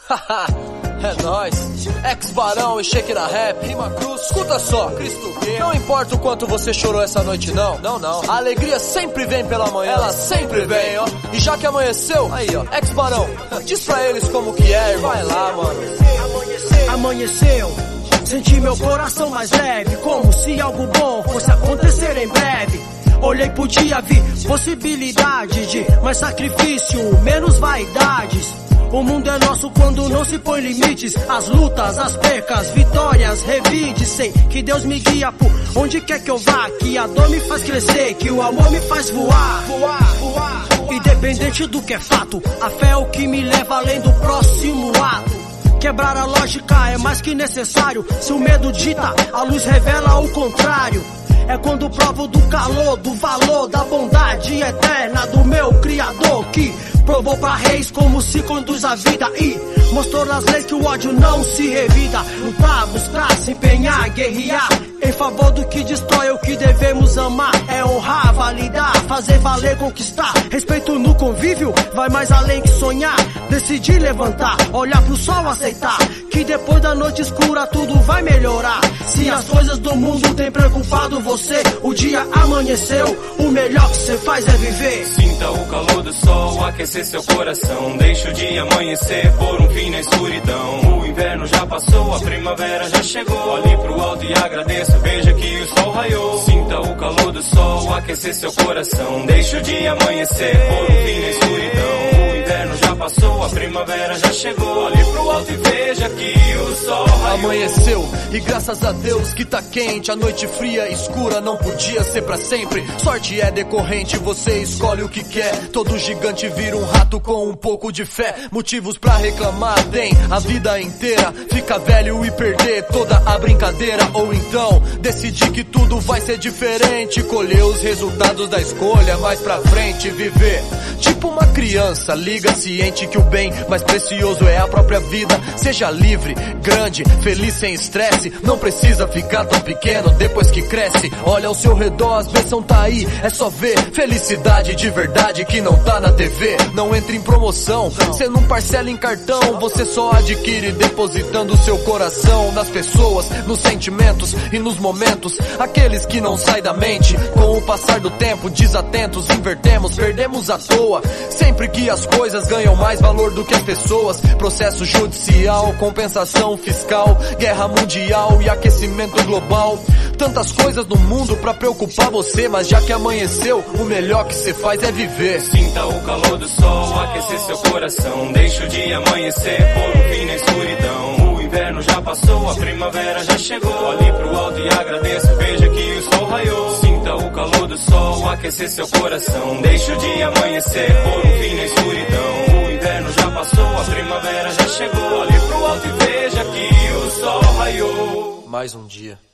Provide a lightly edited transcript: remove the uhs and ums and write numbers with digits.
Haha, é nóis. Ex-Barão e Shake da Rap, Rima Cruz. Escuta só, Cristo G. Não importa o quanto você chorou essa noite, não. Não. A alegria sempre vem pela manhã. Ela sempre vem, ó. E já que amanheceu, aí, ó, Ex-Barão, diz pra eles como que é, irmão. Vai lá, mano. Amanheceu, senti meu coração mais leve, como se algo bom fosse acontecer em breve. Olhei pro dia, vi possibilidade de mais sacrifício, menos vaidades. O mundo é nosso quando não se põe limites. As lutas, as percas, vitórias, revide. Sei que Deus me guia por onde quer que eu vá, que a dor me faz crescer, que o amor me faz voar. Independente do que é fato, a fé é o que me leva além do próximo ato. Quebrar a lógica é mais que necessário. Se o medo dita, a luz revela o contrário. É quando provo do calor, do valor, da bondade eterna do meu Criador, que provou pra reis como se conduz a vida e mostrou nas leis que o ódio não se revida. Lutar, buscar, se empenhar, guerrear em favor do que destrói o que devemos amar. É honrar, validar, fazer valer, conquistar. Respeito no convívio, vai mais além que sonhar. Decidir levantar, olhar pro sol, aceitar que depois da noite escura tudo vai melhorar. Se as coisas do mundo têm preocupado você, o dia amanheceu, o melhor que você faz é viver. Sinta o calor do sol aquecer seu coração, deixa o dia amanhecer por um fim na escuridão. O inverno já passou, a primavera já chegou. Olhe pro alto e agradeça, veja que o sol raiou. Sinta o calor do sol aquecer seu coração, deixa o dia amanhecer por um fim na escuridão. O inverno já passou, a primavera já chegou. Olhe pro alto e veja que o sol raiou. Amanheceu e graças a Deus que tá quente. A noite fria, escura, não podia ser pra sempre. Sorte é decorrente, você escolhe o que quer. Todo gigante vira um rato com um pouco de fé. Motivos pra reclamar tem a vida inteira. Fica velho e perder toda a brincadeira. Ou então decidir que tudo vai ser diferente, colher os resultados da escolha mais pra frente. Viver tipo uma criança, liga ciente que o bem mais precioso é a própria vida. Seja livre, grande, feliz sem estresse. Não precisa ficar tão pequeno depois que cresce. Olha ao seu redor, as bênçãos tá aí, é só ver. Felicidade de verdade que não tá na TV. Não entra em promoção, cê não parcela em cartão. Você só adquire depositando seu coração nas pessoas, nos sentimentos e nos momentos. Aqueles que não saem da mente. Com o passar do tempo, desatentos, invertemos, perdemos à toa. Sempre que as coisas ganham mais valor do que as pessoas. Processo judicial, compensação fiscal, guerra mundial e aquecimento global. Tantas coisas no mundo pra preocupar você, mas já que amanheceu, o melhor que cê faz é viver. Sinta o calor do sol aquecer seu coração, deixa o dia amanhecer por um fim na escuridão. O inverno já passou, a primavera já chegou. Olhe pro alto e agradeça, veja que o sol raiou. Sinta o calor do sol aquecer seu coração, deixa o dia amanhecer por um fim na escuridão. O inverno já passou, a primavera já chegou. Olhe pro alto e veja que o sol raiou. Mais um dia.